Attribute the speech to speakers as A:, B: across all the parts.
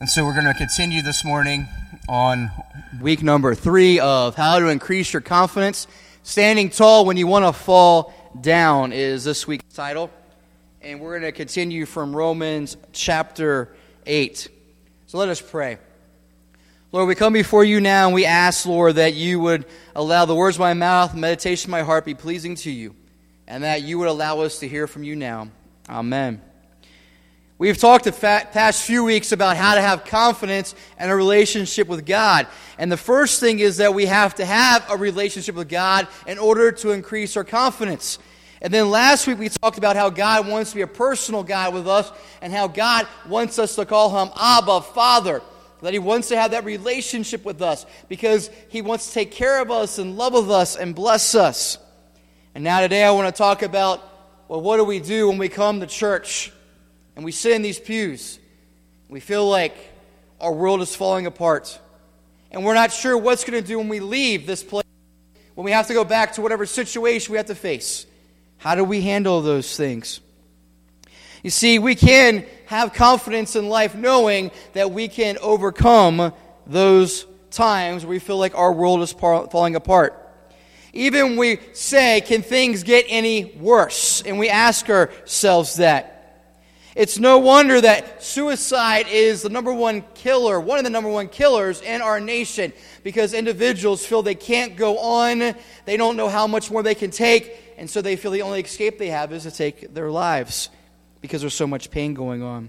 A: And so we're going to continue this morning on week number 3 of How to Increase Your Confidence. Standing Tall When You Want to Fall Down is this week's title. And we're going to continue from Romans chapter 8. So let us pray. Lord, we come before you now and we ask, Lord, that you would allow the words of my mouth and meditation of my heart be pleasing to you, and that you would allow us to hear from you now. Amen. We've talked the past few weeks about how to have confidence and a relationship with God. And the first thing is that we have to have a relationship with God in order to increase our confidence. And then last week we talked about how God wants to be a personal God with us and how God wants us to call him Abba, Father. That he wants to have that relationship with us because he wants to take care of us and love with us and bless us. And now today I want to talk about, well, what do we do when we come to church and we sit in these pews? We feel like our world is falling apart. And we're not sure what's going to do when we leave this place, when we have to go back to whatever situation we have to face. How do we handle those things? You see, we can have confidence in life knowing that we can overcome those times where we feel like our world is falling apart. Even when we say, can things get any worse? And we ask ourselves that. It's no wonder that suicide is the number one killer, one of the number one killers in our nation, because individuals feel they can't go on, they don't know how much more they can take, and so they feel the only escape they have is to take their lives because there's so much pain going on.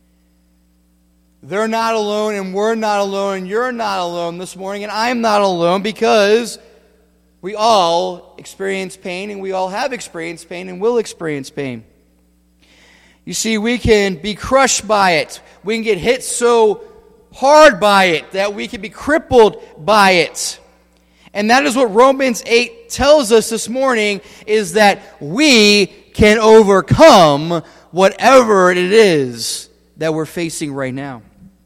A: They're not alone, and we're not alone, and you're not alone this morning, and I'm not alone because we all experience pain, and we all have experienced pain, and will experience pain. You see, we can be crushed by it. We can get hit so hard by it that we can be crippled by it. And that is what Romans 8 tells us this morning, is that we can overcome whatever it is that we're facing right now.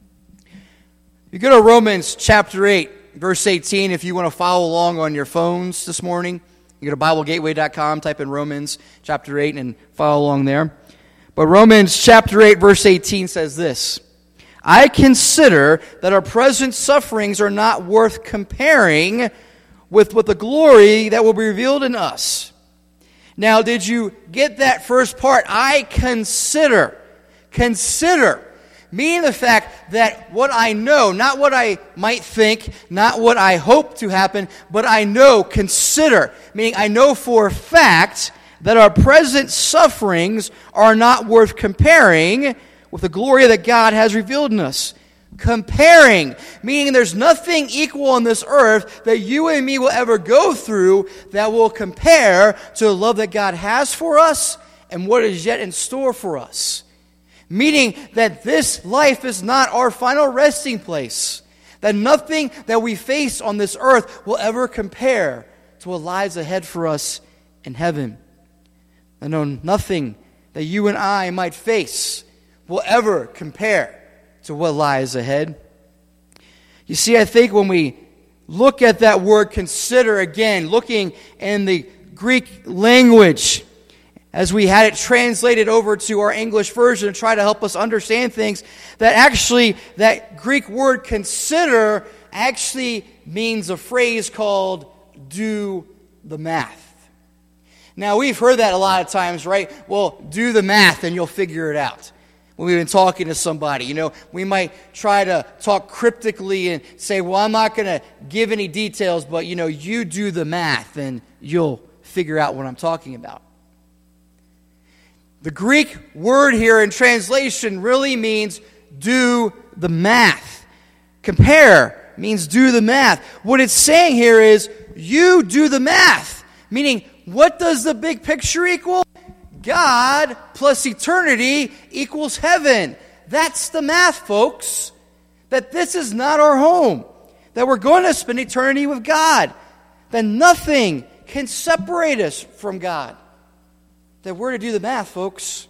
A: You go to Romans chapter 8, verse 18, if you want to follow along on your phones this morning. You go to BibleGateway.com, type in Romans chapter 8 and follow along there. But Romans chapter 8, verse 18 says this: I consider that our present sufferings are not worth comparing with the glory that will be revealed in us. Now, did you get that first part? I consider. Consider. Meaning the fact that what I know, not what I might think, not what I hope to happen, but I know, consider. Meaning I know for a fact that our present sufferings are not worth comparing with the glory that God has revealed in us. Comparing, meaning there's nothing equal on this earth that you and me will ever go through that will compare to the love that God has for us and what is yet in store for us. Meaning that this life is not our final resting place. That nothing that we face on this earth will ever compare to what lies ahead for us in heaven. I know nothing that you and I might face will ever compare to what lies ahead. You see, I think when we look at that word consider again, looking in the Greek language, as we had it translated over to our English version to try to help us understand things, that actually that Greek word consider actually means a phrase called do the math. Now, we've heard that a lot of times, right? Well, do the math and you'll figure it out. When we've been talking to somebody, we might try to talk cryptically and say, well, I'm not going to give any details, but, you do the math and you'll figure out what I'm talking about. The Greek word here in translation really means do the math. Compare means do the math. What it's saying here is you do the math, meaning what does the big picture equal? God plus eternity equals heaven. That's the math, folks. That this is not our home. That we're going to spend eternity with God. That nothing can separate us from God. That we're to do the math, folks.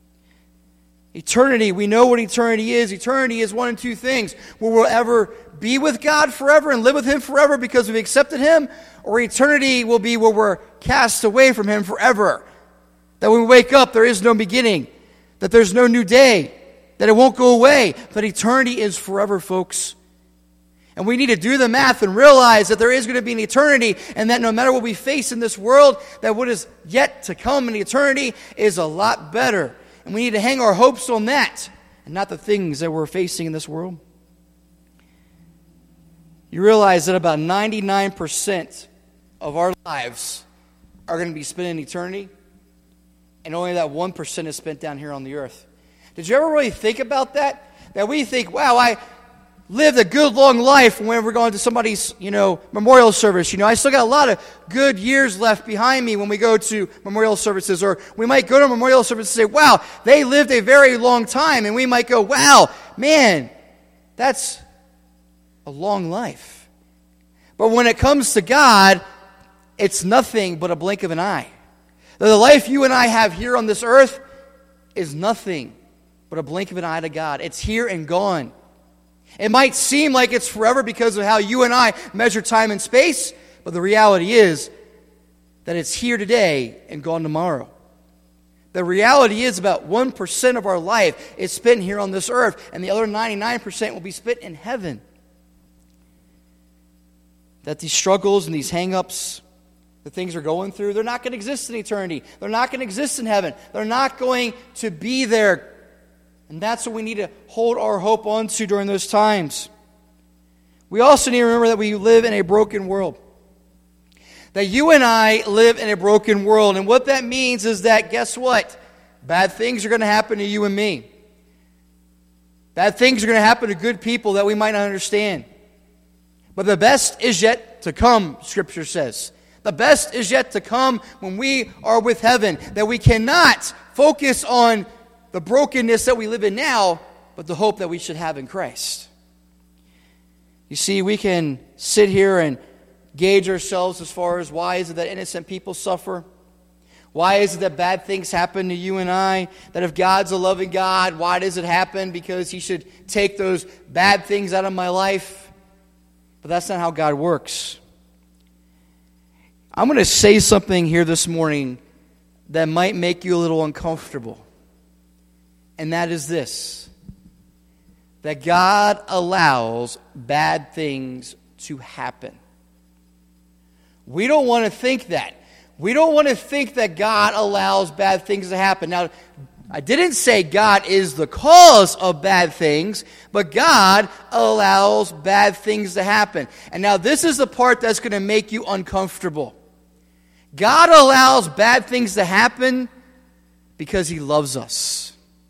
A: Eternity, we know what eternity is. Eternity is one of two things. Where we'll ever be with God forever and live with Him forever because we've accepted Him. Or eternity will be where we're cast away from Him forever. That when we wake up, there is no beginning. That there's no new day. that it won't go away, but eternity is forever, folks. And we need to do the math and realize that there is going to be an eternity, and that no matter what we face in this world, that what is yet to come in eternity is a lot better. And we need to hang our hopes on that, and not the things that we're facing in this world. You realize that about 99% of our lives are going to be spent in eternity, and only that 1% is spent down here on the earth. Did you ever really think about that? That we think, wow, I lived a good long life when we're going to somebody's, memorial service. I still got a lot of good years left behind me when we go to memorial services. Or we might go to a memorial service and say, wow, they lived a very long time. And we might go, wow, man, that's a long life. But when it comes to God, it's nothing but a blink of an eye. The life you and I have here on this earth is nothing but a blink of an eye to God. It's here and gone. It might seem like it's forever because of how you and I measure time and space, but the reality is that it's here today and gone tomorrow. The reality is about 1% of our life is spent here on this earth, and the other 99% will be spent in heaven. That these struggles and these hang-ups, the things we're going through, they're not going to exist in eternity. They're not going to exist in heaven. They're not going to be there. And that's what we need to hold our hope on to during those times. We also need to remember that we live in a broken world. That you and I live in a broken world. And what that means is that, guess what? Bad things are going to happen to you and me. Bad things are going to happen to good people that we might not understand. But the best is yet to come, Scripture says. The best is yet to come when we are with heaven. That we cannot focus on the brokenness that we live in now, but the hope that we should have in Christ. You see, we can sit here and gauge ourselves as far as why is it that innocent people suffer? Why is it that bad things happen to you and I? That if God's a loving God, why does it happen? Because He should take those bad things out of my life. But that's not how God works. I'm going to say something here this morning that might make you a little uncomfortable. And that is this: that God allows bad things to happen. We don't want to think that. We don't want to think that God allows bad things to happen. Now, I didn't say God is the cause of bad things, but God allows bad things to happen. And now this is the part that's going to make you uncomfortable. God allows bad things to happen because He loves us.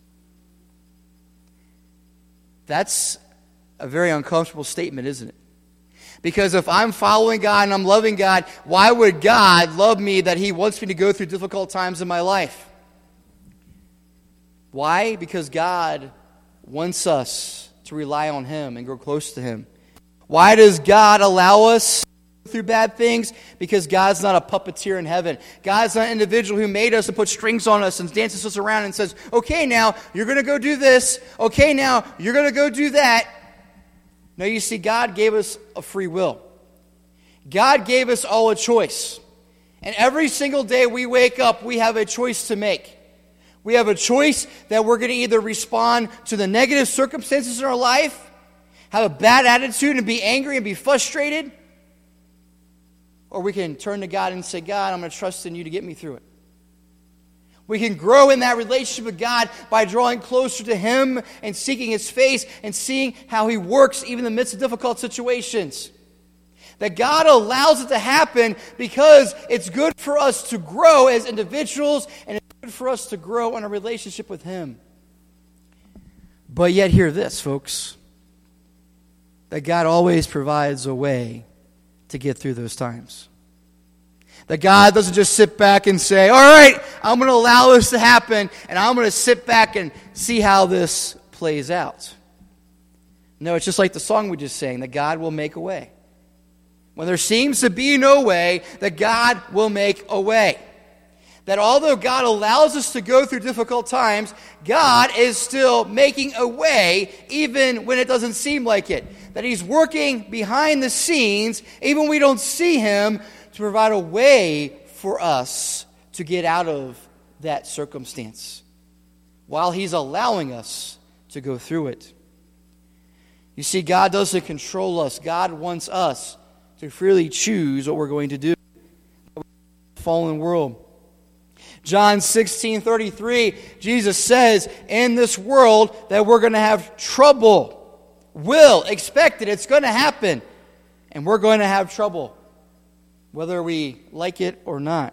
A: That's a very uncomfortable statement, isn't it? Because if I'm following God and I'm loving God, why would God love me that He wants me to go through difficult times in my life? Why? Because God wants us to rely on Him and grow close to Him. Why does God allow us through bad things? Because God's not a puppeteer in heaven. God's not an individual who made us and put strings on us and dances us around and says, okay, now you're going to go do this. Okay, now you're going to go do that. No, you see, God gave us a free will. God gave us all a choice. And every single day we wake up, we have a choice to make. We have a choice that we're going to either respond to the negative circumstances in our life, have a bad attitude and be angry and be frustrated, or we can turn to God and say, God, I'm going to trust in you to get me through it. We can grow in that relationship with God by drawing closer to Him and seeking His face and seeing how He works even in the midst of difficult situations. That God allows it to happen because it's good for us to grow as individuals and it's good for us to grow in a relationship with Him. But yet hear this, folks. That God always provides a way to get through those times. That God doesn't just sit back and say, all right, I'm going to allow this to happen, and I'm going to sit back and see how this plays out. No, it's just like the song we just sang, that God will make a way. When there seems to be no way, that God will make a way. That although God allows us to go through difficult times, God is still making a way even when it doesn't seem like it. That He's working behind the scenes, even when we don't see Him, to provide a way for us to get out of that circumstance while He's allowing us to go through it. You see, God doesn't control us. God wants us to freely choose what we're going to do in the fallen world. John 16:33, Jesus says, in this world that we're going to have trouble. Expect it. It's going to happen. And we're going to have trouble, whether we like it or not.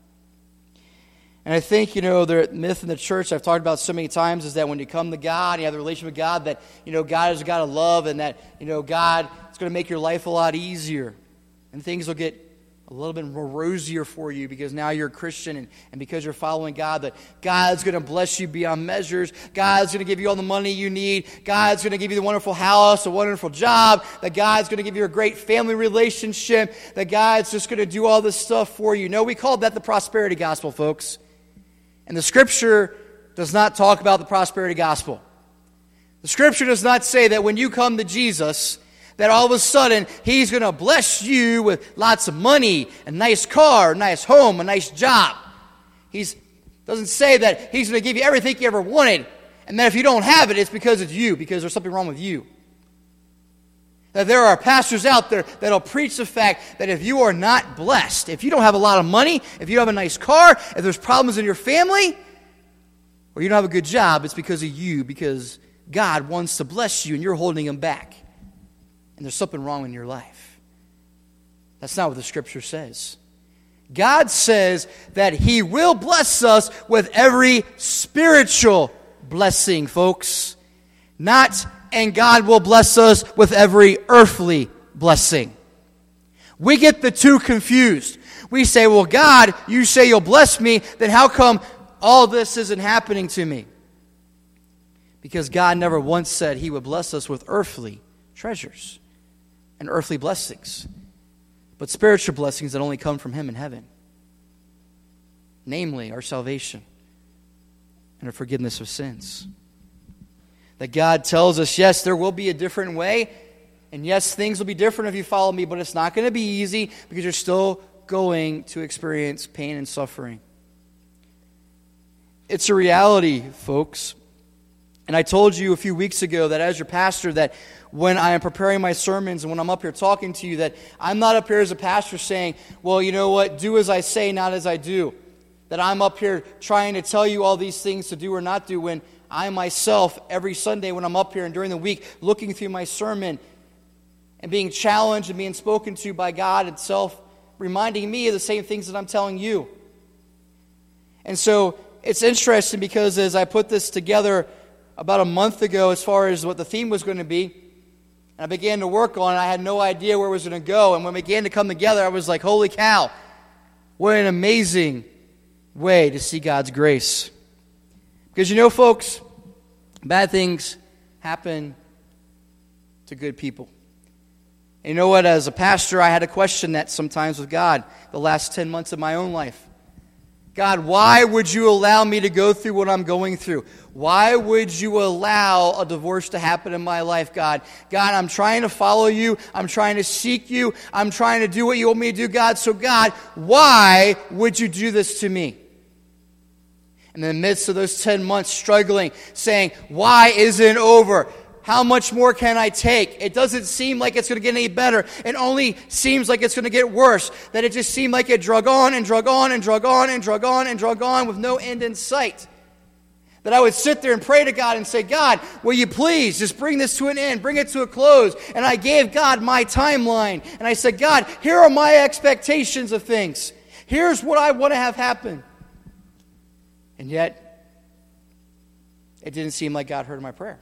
A: And I think, the myth in the church I've talked about so many times is that when you come to God, you have the relationship with God, that, God is a God of love, and that, God is going to make your life a lot easier. And things will get a little bit more rosier for you because now you're a Christian and because you're following God, that God's going to bless you beyond measures. God's going to give you all the money you need. God's going to give you the wonderful house, a wonderful job. That God's going to give you a great family relationship. That God's just going to do all this stuff for you. No, we call that the prosperity gospel, folks. And the Scripture does not talk about the prosperity gospel. The Scripture does not say that when you come to Jesus, that all of a sudden He's going to bless you with lots of money, a nice car, a nice home, a nice job. He doesn't say that He's going to give you everything you ever wanted, and that if you don't have it, it's because it's you, because there's something wrong with you. That there are pastors out there that'll preach the fact that if you are not blessed, if you don't have a lot of money, if you don't have a nice car, if there's problems in your family, or you don't have a good job, it's because of you, because God wants to bless you and you're holding Him back. And there's something wrong in your life. That's not what the Scripture says. God says that He will bless us with every spiritual blessing, folks. And God will bless us with every earthly blessing. We get the two confused. We say, well, God, you say you'll bless me, then how come all this isn't happening to me? Because God never once said He would bless us with earthly treasures and earthly blessings, but spiritual blessings that only come from Him in heaven. Namely, our salvation and our forgiveness of sins. That God tells us, yes, there will be a different way, and yes, things will be different if you follow me, but it's not going to be easy because you're still going to experience pain and suffering. It's a reality, folks. And I told you a few weeks ago that as your pastor, that when I am preparing my sermons and when I'm up here talking to you, that I'm not up here as a pastor saying, well, you know what, do as I say, not as I do. That I'm up here trying to tell you all these things to do or not do, when I myself, every Sunday when I'm up here and during the week, looking through my sermon and being challenged and being spoken to by God itself, reminding me of the same things that I'm telling you. And so it's interesting because as I put this together about a month ago as far as what the theme was going to be, and I began to work on it, I had no idea where it was going to go. And when it began to come together, I was like, holy cow, what an amazing way to see God's grace. Because folks, bad things happen to good people. And you know what? As a pastor, I had to question that sometimes with God the last 10 months of my own life. God, why would you allow me to go through what I'm going through? Why would you allow a divorce to happen in my life, God? God, I'm trying to follow you. I'm trying to seek you. I'm trying to do what you want me to do, God. So God, why would you do this to me? And in the midst of those 10 months struggling, saying, why isn't it over? How much more can I take? It doesn't seem like it's going to get any better. It only seems like it's going to get worse. That it just seemed like it drug on and drug on and drug on and drug on and drug on with no end in sight. That I would sit there and pray to God and say, God, will you please just bring this to an end, bring it to a close? And I gave God my timeline. And I said, God, here are my expectations of things. Here's what I want to have happen. And yet, it didn't seem like God heard my prayer.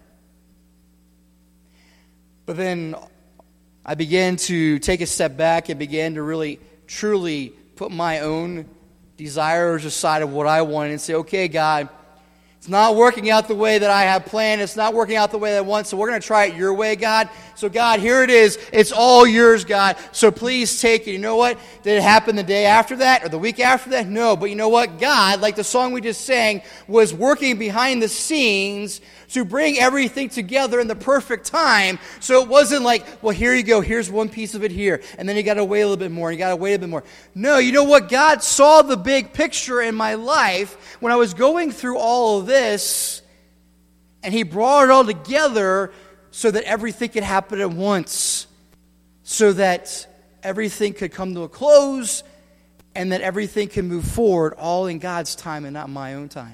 A: But then I began to take a step back and began to really, truly put my own desires aside of what I wanted and say, okay, God, it's not working out the way that I have planned. It's not working out the way that I want, so we're going to try it your way, God. So, God, here it is. It's all yours, God. So please take it. You know what? Did it happen the day after that or the week after that? No. But you know what? God, like the song we just sang, was working behind the scenes to bring everything together in the perfect time. So it wasn't like, well, here you go. Here's one piece of it here. And then you got to wait a little bit more. And you got to wait a bit more. No, you know what? God saw the big picture in my life when I was going through all of this. And he brought it all together so that everything could happen at once, so that everything could come to a close, and that everything can move forward all in God's time and not my own time.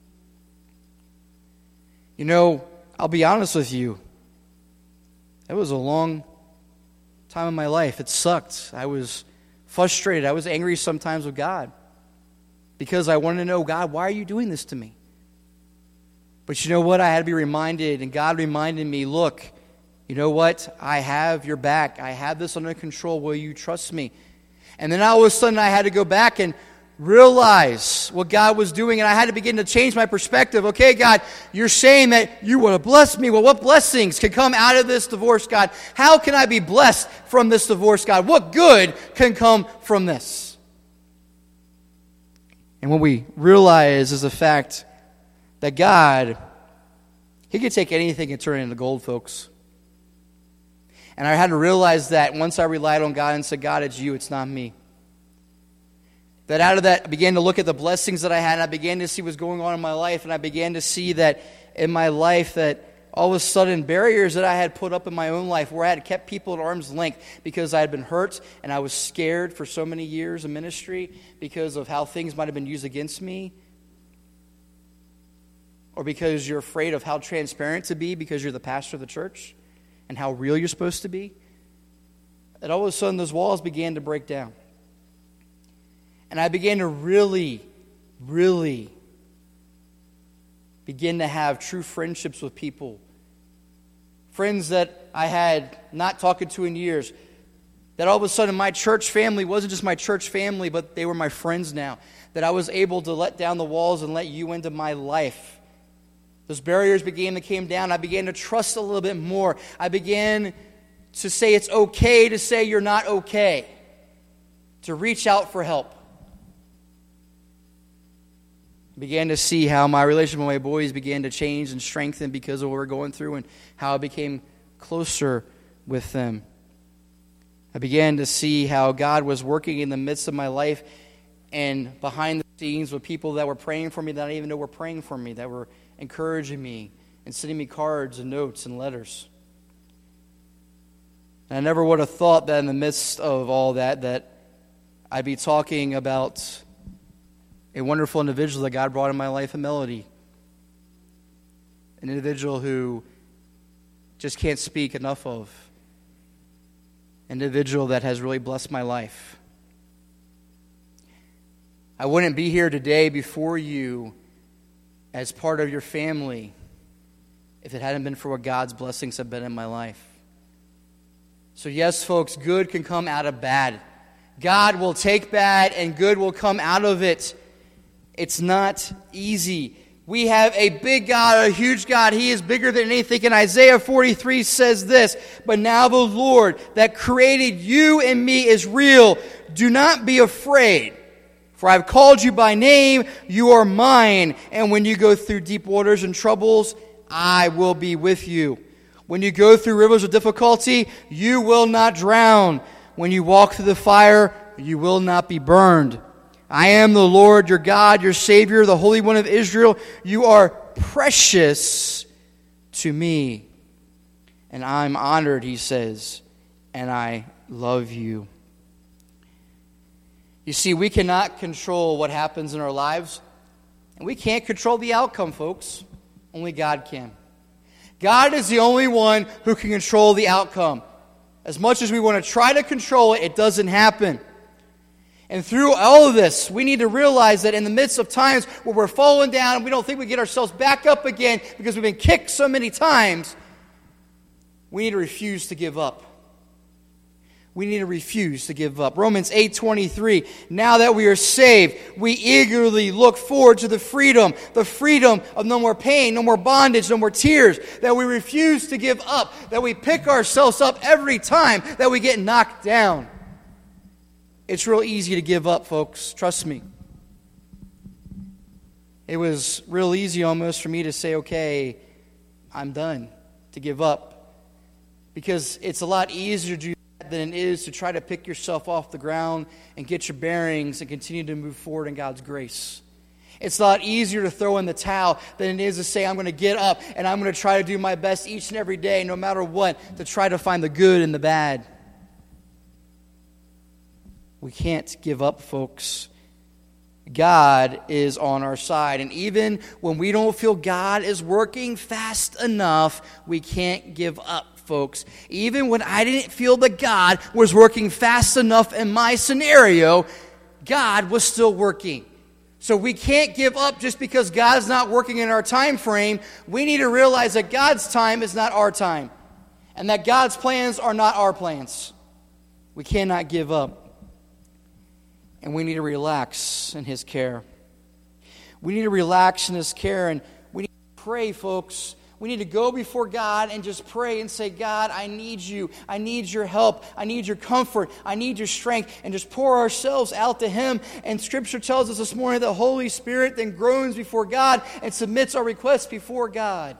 A: You know, I'll be honest with you. It was a long time in my life. It sucked. I was frustrated. I was angry sometimes with God because I wanted to know, God, why are you doing this to me? But you know what? I had to be reminded, and God reminded me, look, you know what? I have your back. I have this under control. Will you trust me? And then all of a sudden I had to go back and realize what God was doing, and I had to begin to change my perspective. Okay, God, you're saying that you want to bless me. Well, what blessings can come out of this divorce, God? How can I be blessed from this divorce, God? What good can come from this? And what we realize is the fact that God, He could take anything and turn it into gold, folks. And I had to realize that once I relied on God and said, God, it's you, it's not me. That out of that, I began to look at the blessings that I had, and I began to see what's going on in my life, and I began to see that in my life that all of a sudden barriers that I had put up in my own life where I had kept people at arm's length because I had been hurt and I was scared for so many years in ministry because of how things might have been used against me, or because you're afraid of how transparent to be because you're the pastor of the church and how real you're supposed to be. And all of a sudden those walls began to break down. And I began to really begin to have true friendships with people. Friends that I had not talked to in years. That all of a sudden my church family wasn't just my church family, but they were my friends now. That I was able to let down the walls and let you into my life. Those barriers came down. I began to trust a little bit more. I began to say it's okay to say you're not okay. To reach out for help. Began to see how my relationship with my boys began to change and strengthen because of what we're going through and how I became closer with them. I began to see how God was working in the midst of my life and behind the scenes with people that were praying for me that I didn't even know were praying for me, that were encouraging me and sending me cards and notes and letters. And I never would have thought that in the midst of all that I'd be talking about a wonderful individual that God brought in my life, a Melody. An individual who just can't speak enough of. An individual that has really blessed my life. I wouldn't be here today before you as part of your family if it hadn't been for what God's blessings have been in my life. So yes, folks, good can come out of bad. God will take bad and good will come out of it. It's not easy. We have a big God, a huge God. He is bigger than anything. And Isaiah 43 says this, "But now the Lord that created you and me is real. Do not be afraid, for I have called you by name. You are mine. And when you go through deep waters and troubles, I will be with you. When you go through rivers of difficulty, you will not drown. When you walk through the fire, you will not be burned. I am the Lord, your God, your Savior, the Holy One of Israel. You are precious to me. And I'm honored," he says, "and I love you." You see, we cannot control what happens in our lives. And we can't control the outcome, folks. Only God can. God is the only one who can control the outcome. As much as we want to try to control it, it doesn't happen. And through all of this, we need to realize that in the midst of times where we're falling down and we don't think we get ourselves back up again because we've been kicked so many times, we need to refuse to give up. We need to refuse to give up. Romans 8:23, "Now that we are saved, we eagerly look forward to the freedom of no more pain, no more bondage, no more tears, that we refuse to give up, that we pick ourselves up every time that we get knocked down." It's real easy to give up, folks. Trust me. It was real easy almost for me to say, okay, I'm done, to give up. Because it's a lot easier to do that than it is to try to pick yourself off the ground and get your bearings and continue to move forward in God's grace. It's a lot easier to throw in the towel than it is to say, I'm going to get up and I'm going to try to do my best each and every day, no matter what, to try to find the good and the bad. We can't give up, folks. God is on our side. And even when we don't feel God is working fast enough, we can't give up, folks. Even when I didn't feel that God was working fast enough in my scenario, God was still working. So we can't give up just because God's not working in our time frame. We need to realize that God's time is not our time, and that God's plans are not our plans. We cannot give up, and we need to relax in His care. We need to relax in His care, and we need to pray, folks. We need to go before God and just pray and say, God, I need you. I need your help. I need your comfort. I need your strength. And just pour ourselves out to Him. And Scripture tells us this morning that the Holy Spirit then groans before God and submits our requests before God.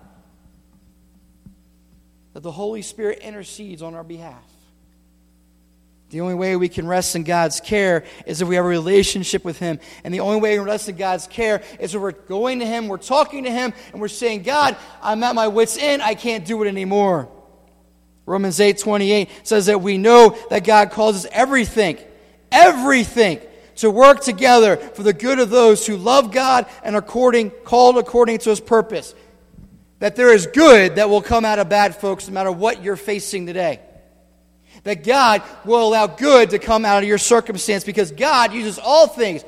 A: That the Holy Spirit intercedes on our behalf. The only way we can rest in God's care is if we have a relationship with Him. And the only way we can rest in God's care is if we're going to Him, we're talking to Him, and we're saying, God, I'm at my wit's end. I can't do it anymore. Romans 8:28 says that we know that God causes everything to work together for the good of those who love God and are called according to His purpose. That there is good that will come out of bad, folks, no matter what you're facing today. That God will allow good to come out of your circumstance because God uses all things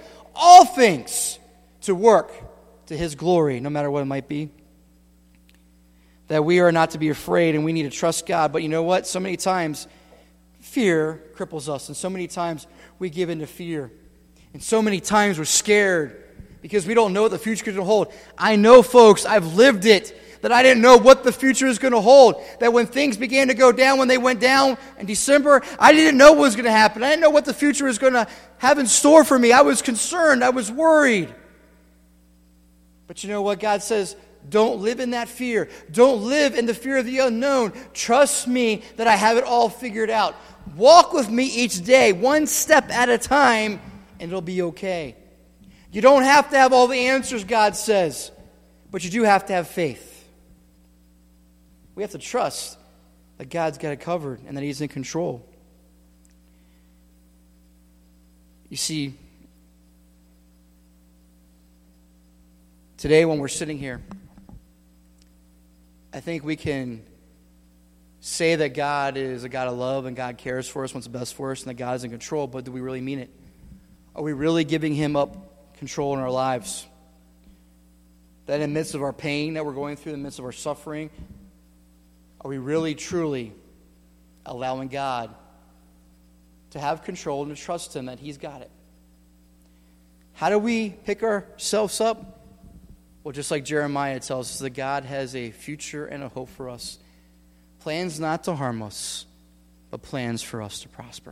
A: to work to His glory, no matter what it might be. That we are not to be afraid and we need to trust God. But you know what? So many times fear cripples us, and so many times we give in to fear. And so many times we're scared because we don't know what the future is going to hold. I know, folks, I've lived it. That I didn't know what the future is going to hold. That when things began to go down, when they went down in December, I didn't know what was going to happen. I didn't know what the future was going to have in store for me. I was concerned. I was worried. But you know what? God says, don't live in that fear. Don't live in the fear of the unknown. Trust me that I have it all figured out. Walk with me each day, one step at a time, and it'll be okay. You don't have to have all the answers, God says, but you do have to have faith. We have to trust that God's got it covered and that He's in control. You see, today when we're sitting here, I think we can say that God is a God of love and God cares for us, wants the best for us, and that God is in control, but do we really mean it? Are we really giving Him up control in our lives? That in the midst of our pain that we're going through, in the midst of our suffering, are we really, truly allowing God to have control and to trust Him that He's got it? How do we pick ourselves up? Well, just like Jeremiah tells us, that God has a future and a hope for us. Plans not to harm us, but plans for us to prosper.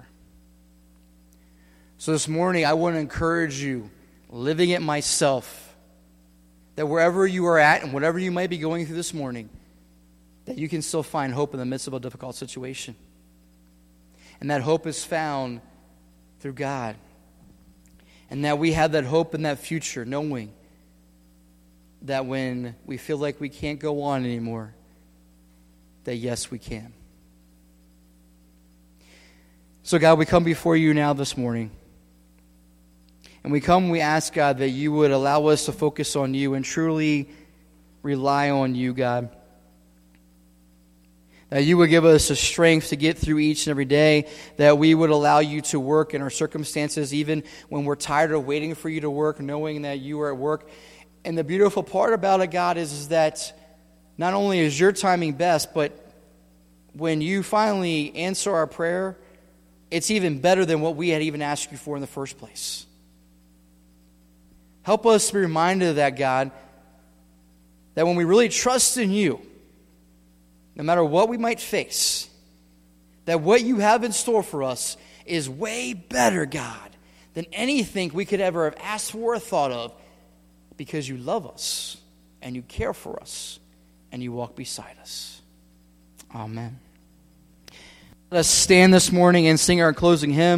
A: So this morning, I want to encourage you, living it myself, that wherever you are at and whatever you might be going through this morning, that you can still find hope in the midst of a difficult situation. And that hope is found through God. And that we have that hope in that future, knowing that when we feel like we can't go on anymore, that yes, we can. So God, we come before you now this morning. And we ask, God, that you would allow us to focus on you and truly rely on you, God. That you would give us the strength to get through each and every day. That we would allow you to work in our circumstances, even when we're tired of waiting for you to work, knowing that you are at work. And the beautiful part about it, God, is that not only is your timing best, but when you finally answer our prayer, it's even better than what we had even asked you for in the first place. Help us be reminded of that, God, that when we really trust in you, no matter what we might face, that what you have in store for us is way better, God, than anything we could ever have asked for or thought of, because you love us and you care for us and you walk beside us. Amen. Let us stand this morning and sing our closing hymn.